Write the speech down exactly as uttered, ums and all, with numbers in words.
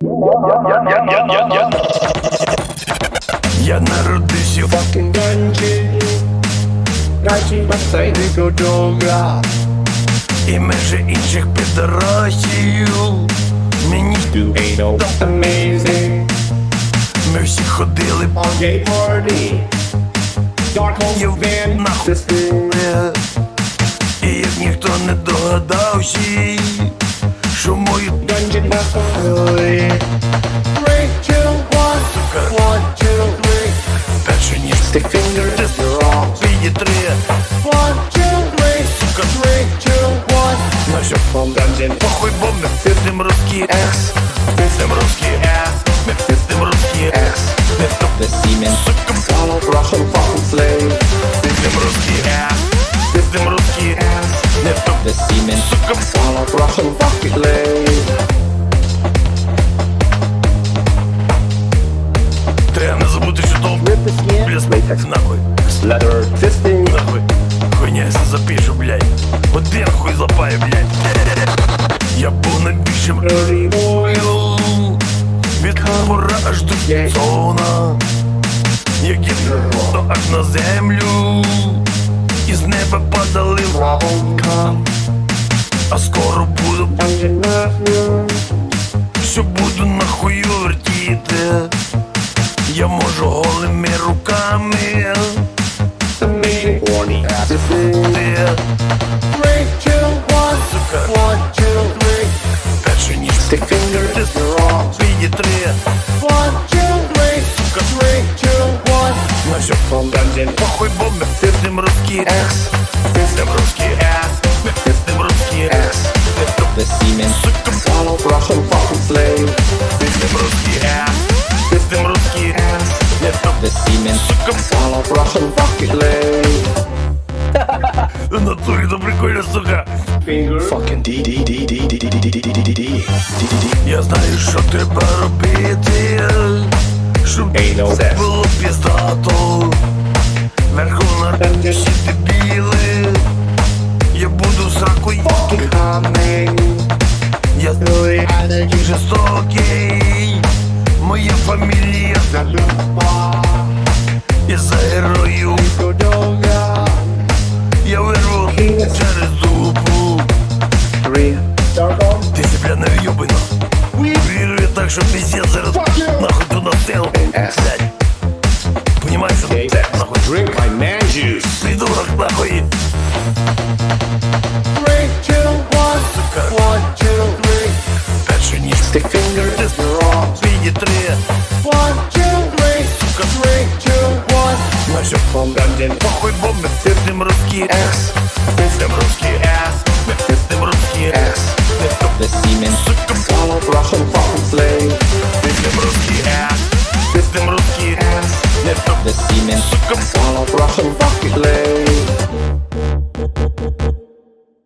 Я, я, я, я. Я народився в fucking ганчі, наче басейни Godonga. І межі інших підросів мені ain't no amazing. Ми всі ходили on gay party, dark hole van нахуй. І як ніхто не догадався, що мої dungeon нахуй. Three, two, one, one, two, three. Перше ніж stick finger, you're wrong. Піді три. One, two, three, three, two, one. На що from dungeon. Похуй, бо ми пиздим русський екс. Пиздим русський екс. Ми пиздим русський екс. Не топ the semen. Сука, follow Russian fucking slave. Пиздим русський екс. Пиздим русський екс. Не топ the semen. Сука, follow Russian fucking slave. Треба не забути, що то блядь, лейтекс нахуй. Leather fisting нахуй. Хуйня, я запишу, блядь. Один хуй злапаю, блядь. Я був найбільшим рибою. Від пора аж до зона. Як я то аж на землю. Із неба падали вагонкам. А скоро буду що буду нахую вертіти. Я можу голими руками ти. Three, two, one, one, two, three. Перше ніж stick finger, you're wrong. Піді три. One, two, three, three, two, one. На що from dungeon. Похуй, бо ми пиздим русський екс. Пиздим русський екс. Ми пиздим русський екс. Не топ the semen. Сука, follow Russian fucking slave. Пиздим русський екс. Пиздим русський екс. Не топ the semen. Сука, follow Russian fucking slave. В натурі, то прикольно, сука. Fucking ді-ді-ді-ді-ді-ді-ді-ді-ді-ді-ді. Я знаю, що треба робити, щоб це було піздато. Верховна всі дебіли. Я буду сраку fucking хамень. Я злий, а такий жорстокий. Моя фамілія залюбла. І за герою Godonga. Я вирву через дупу. Дисципліна в'юбина. Вірю я так, що пиздец зараз нахуй ту насел. Блядь. Понимаешь, що це нахуй? Drink my man juice. Придурок нахуй. Three, two, one, one, two, three. Перше ніж Stick finger, you're wrong. Піді три. One, two, three, three, two, one. На що from dungeon. Похуй, бо ми пиздим русський екс. Пиздим русський екс. Ми пиздим русський екс. Не топ The semen. Сука, Follow Russian fucking slave. пиздим русський екс. Пиздим русський екс. Не топ The semen. Сука, Follow Russian fucking slave.